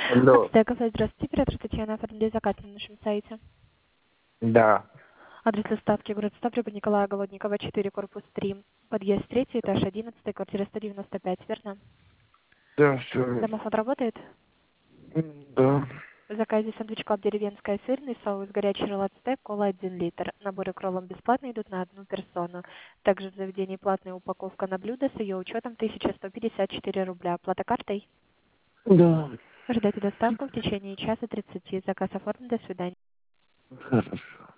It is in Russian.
Алло. Ацтеков, здравствуйте, оператор Татьяна, оформили заказ на нашем сайте. Да. Адрес доставки город Ставрополь, Николая Голодникова, 4, корпус 3, подъезд 3, этаж 11, квартира 195, верно? Да, все. Домофон работает? Да. В заказе сэндвич клаб деревенская сырный соус, горячий ролл стек, кола 1 литр. Наборы к роллам бесплатно идут на одну персону. Также в заведении платная упаковка на блюдо с ее учетом 1154 рубля. Оплата картой? Да. Ждете доставку в течение часа 30. Заказ оформлен. До свидания. Хорошо.